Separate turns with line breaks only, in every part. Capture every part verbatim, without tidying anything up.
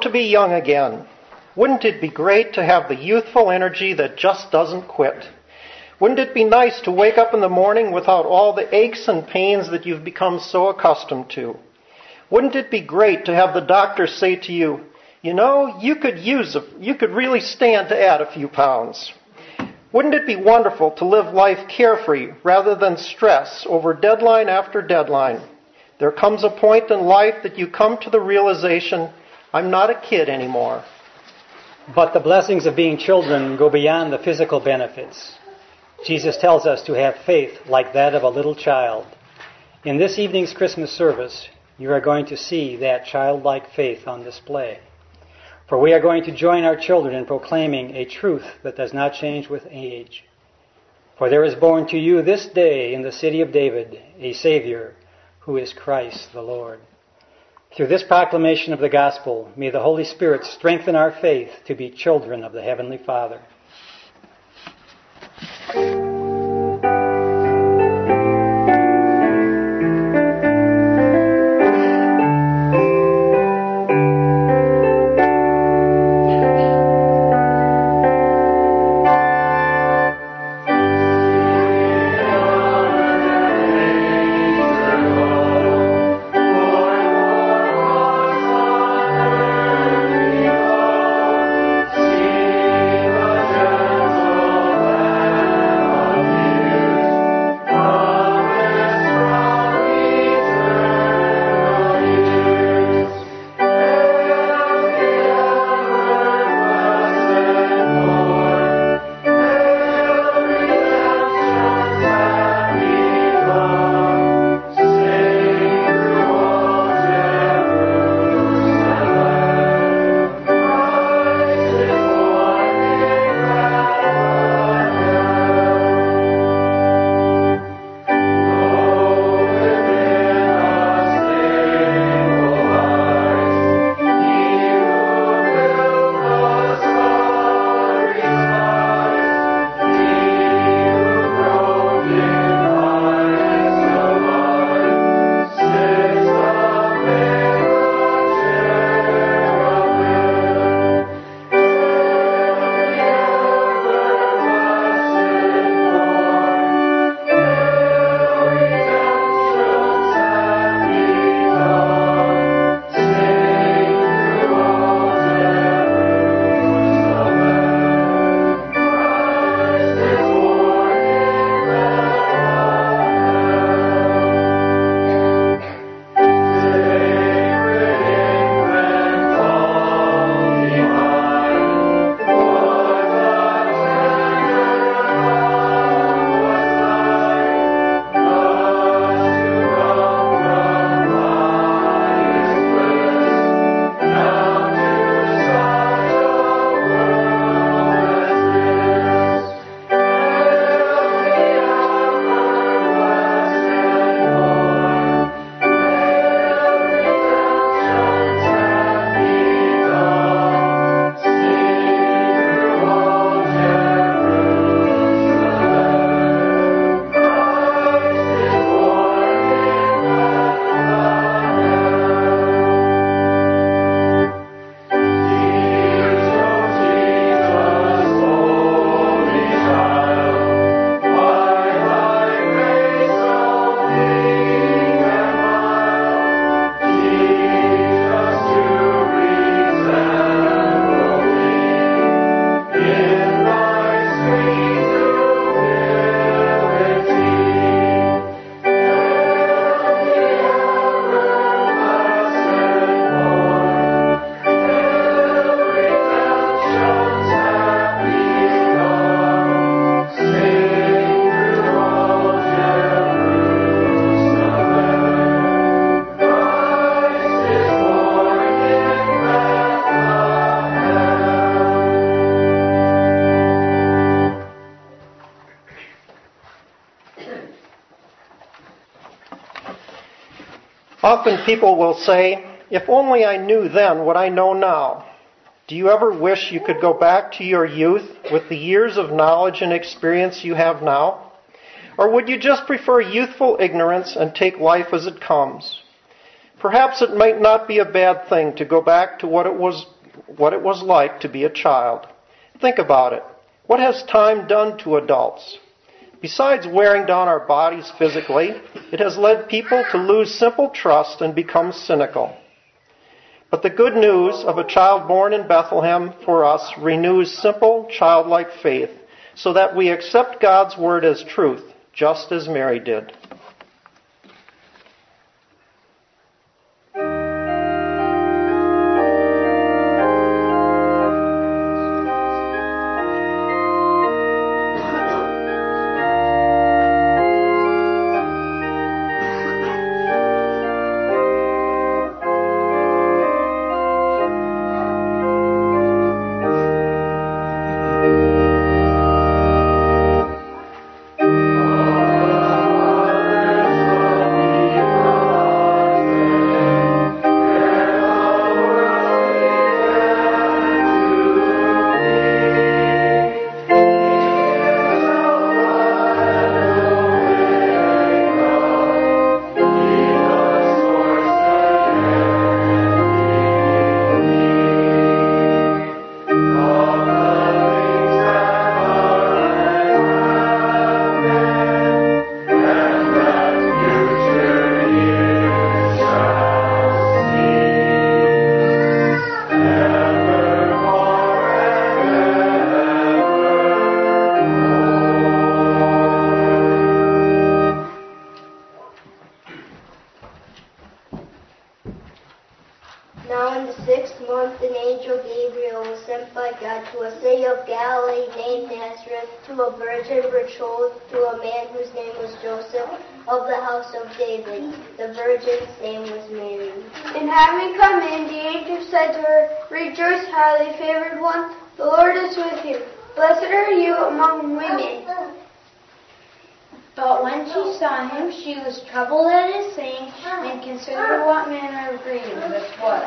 to be young again. Wouldn't it be great to have the youthful energy that just doesn't quit? Wouldn't it be nice to wake up in the morning without all the aches and pains that you've become so accustomed to? Wouldn't it be great to have the doctor say to you, you know, you could use a, you could really stand to add a few pounds? Wouldn't it be wonderful to live life carefree rather than stress over deadline after deadline? There comes a point in life that you come to the realization, I'm not a kid anymore.
But the blessings of being children go beyond the physical benefits. Jesus tells us to have faith like that of a little child. In this evening's Christmas service, you are going to see that childlike faith on display. For we are going to join our children in proclaiming a truth that does not change with age. For there is born to you this day in the city of David a Savior, who is Christ the Lord. Through this proclamation of the gospel, may the Holy Spirit strengthen our faith to be children of the Heavenly Father.
Often people will say, if only I knew then what I know now. Do you ever wish you could go back to your youth with the years of knowledge and experience you have now? Or would you just prefer youthful ignorance and take life as it comes? Perhaps it might not be a bad thing to go back to what it was, what it was like to be a child. Think about it. What has time done to adults? Besides wearing down our bodies physically, it has led people to lose simple trust and become cynical. But the good news of a child born in Bethlehem for us renews simple, childlike faith so that we accept God's word as truth, just as Mary did.
Now in the sixth month, an angel Gabriel was sent by God to a city of Galilee named Nazareth, to a virgin betrothed to a man whose name was Joseph, of the house of David. The virgin's name was Mary.
And having come in, the angel said to her, "Rejoice, highly favored one, the Lord is with you. Blessed are you among women."
But when she saw him, she was troubled at his saying, and considered what manner of greeting this was.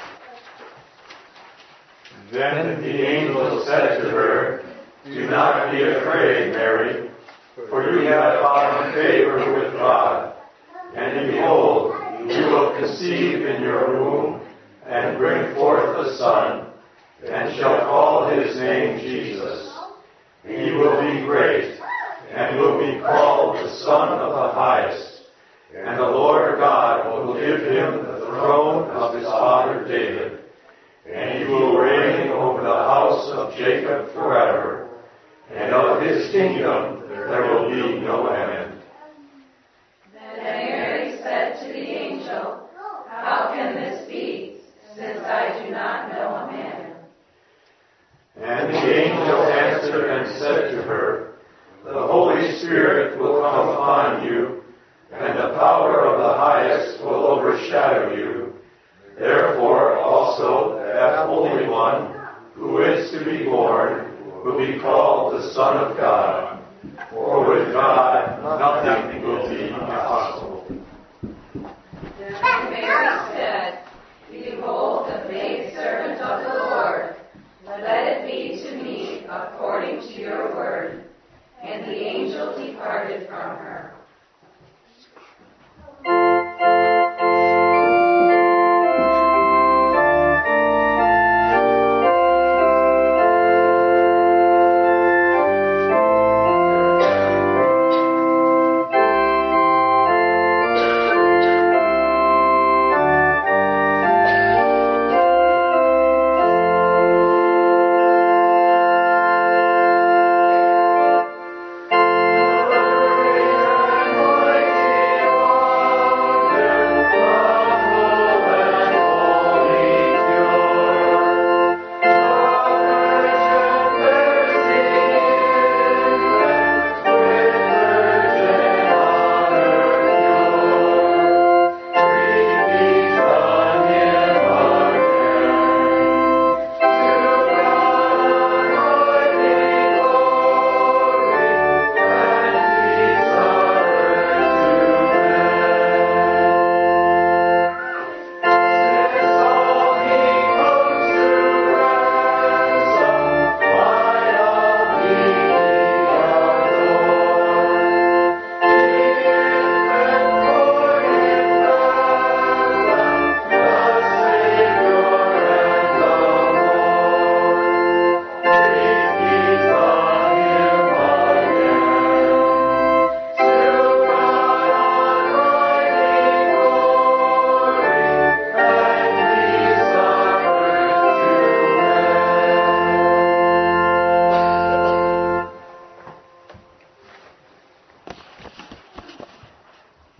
Then the angel said to her, "Do not be afraid, Mary, for you have found favor with God. And behold, you will conceive in your womb, and bring forth a son, and shall call his name Jesus. He will be great, and will be called the Son of the Highest. And the Lord God will give him the throne of his father David, and he will reign over the house of Jacob forever, and of his kingdom there will be no end."
Then Mary said to the angel, "How can this be, since I do not know a man?"
And the angel answered and said to her, "The Holy Spirit will come upon you, and the power of the Highest will overshadow you. Therefore also that Holy One who is to be born will be called the Son of God. For with God nothing will be impossible."
Then Mary said, "Behold, the maidservant of the Lord. Let it be to me according to your word." And the angel departed from her.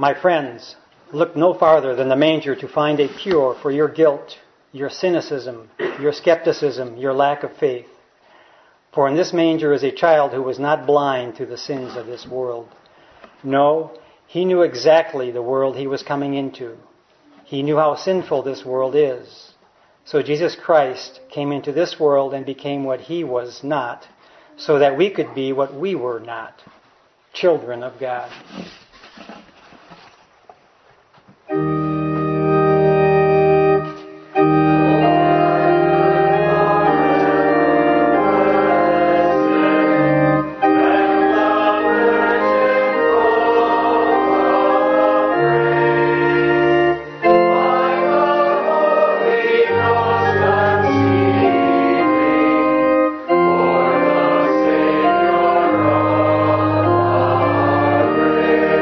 My friends, look no farther than the manger to find a cure for your guilt, your cynicism, your skepticism, your lack of faith. For in this manger is a child who was not blind to the sins of this world. No, he knew exactly the world he was coming into. He knew how sinful this world is. So Jesus Christ came into this world and became what he was not, so that we could be what we were not, children of God.
For the Savior of our praise.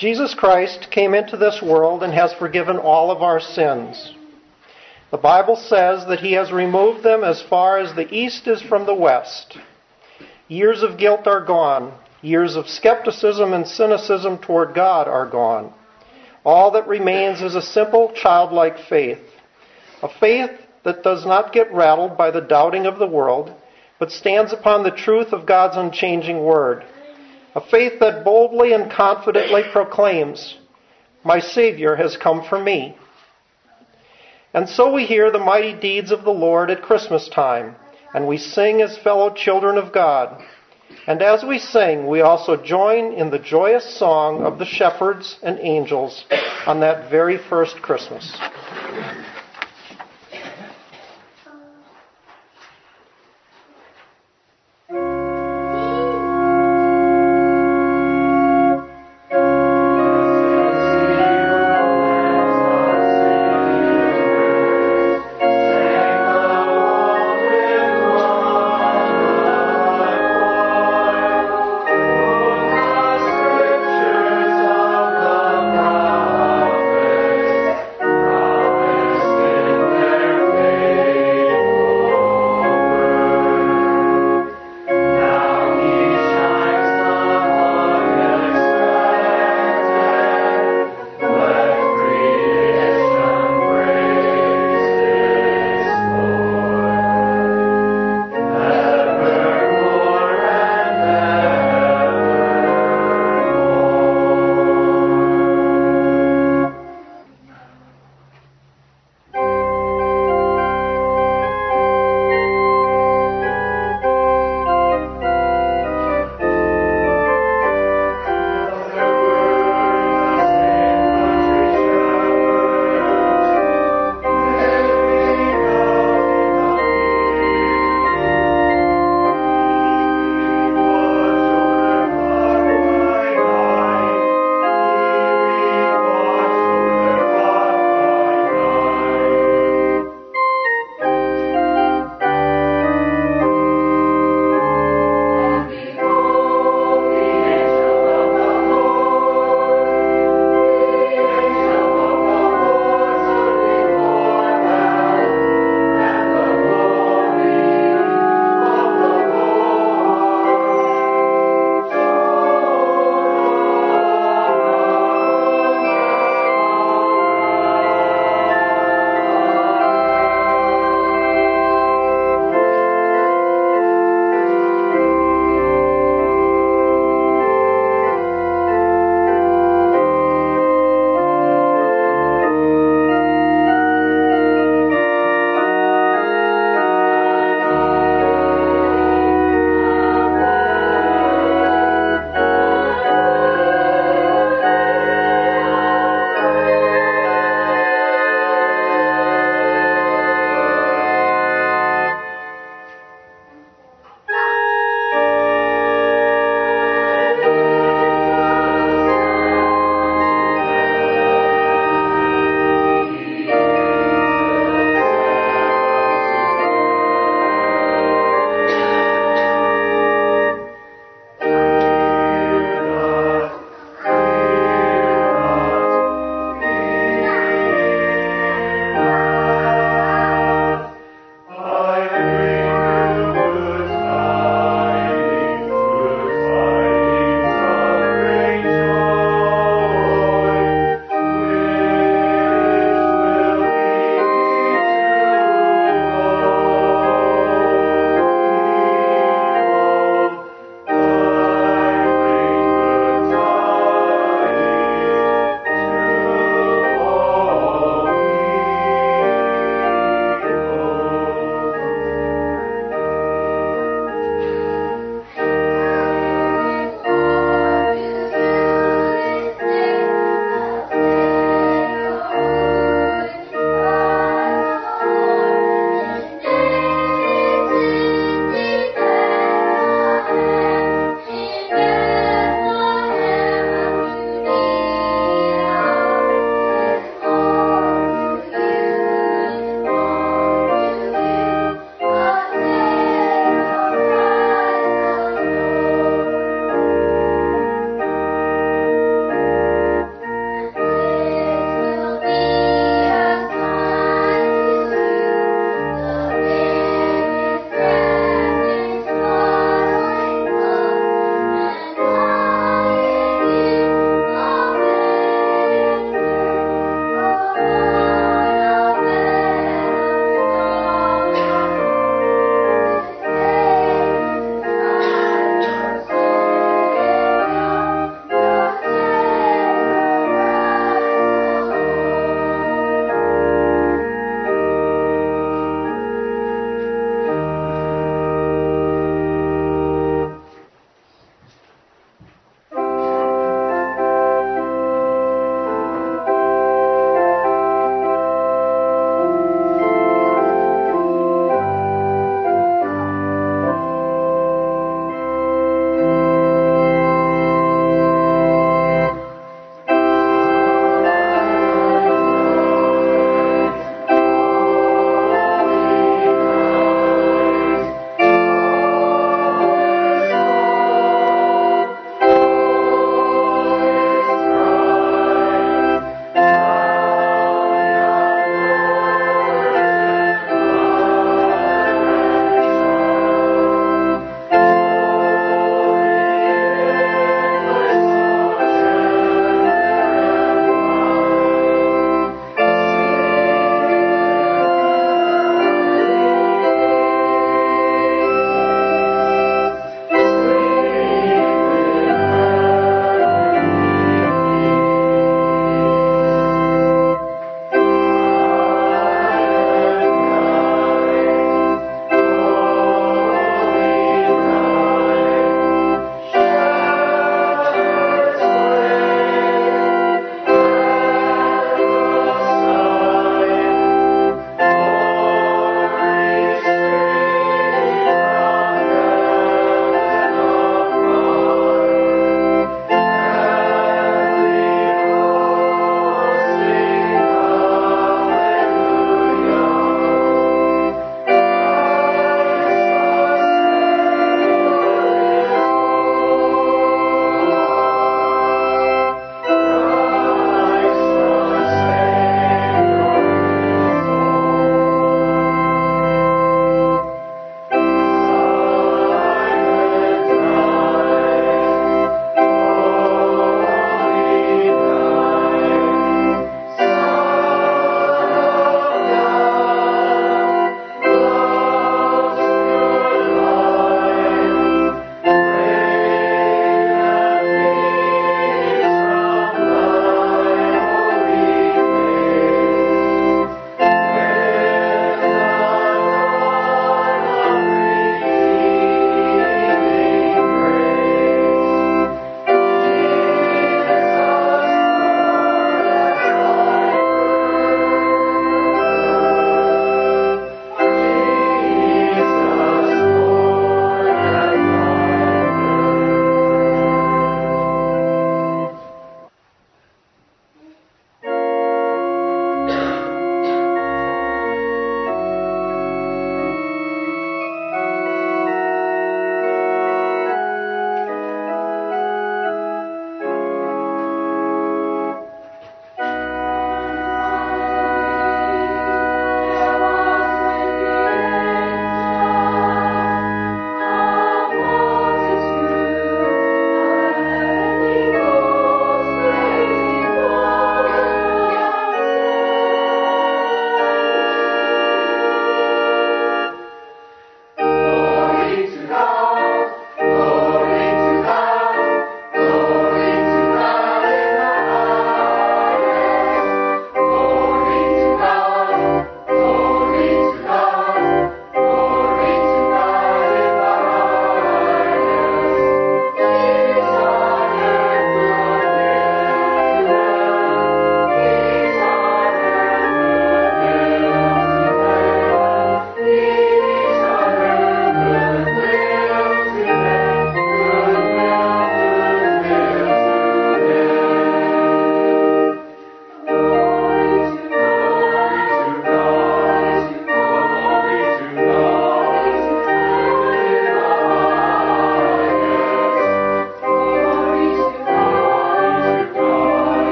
Jesus Christ came into this world and has forgiven all of our sins. The Bible says that he has removed them as far as the east is from the west. Years of guilt are gone. Years of skepticism and cynicism toward God are gone. All that remains is a simple, childlike faith. A faith that does not get rattled by the doubting of the world, but stands upon the truth of God's unchanging word. A faith that boldly and confidently proclaims, "My Savior has come for me." And so we hear the mighty deeds of the Lord at Christmas time, and we sing as fellow children of God. And as we sing, we also join in the joyous song of the shepherds and angels on that very first Christmas.